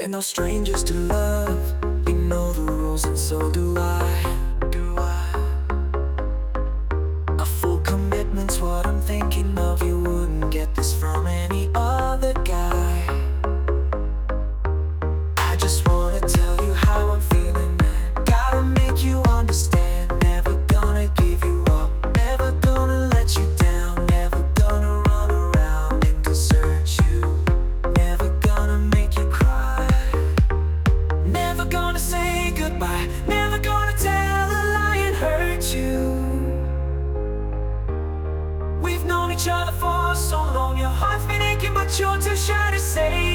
no strangers to love. You know the rules and so do I. A full commitment's what I'm thinking of. You wouldn't get this from any other guy. I just wanna tell you how I'm feeling, man. Gotta make you understand. Never gonna give you up, never gonna let you down, never gonna run around and desert you, never gonna make you cry, never gonna say goodbye, never gonna tell a lie and hurt you. We've known each other for so long, your heart's been aching but you're too shy to say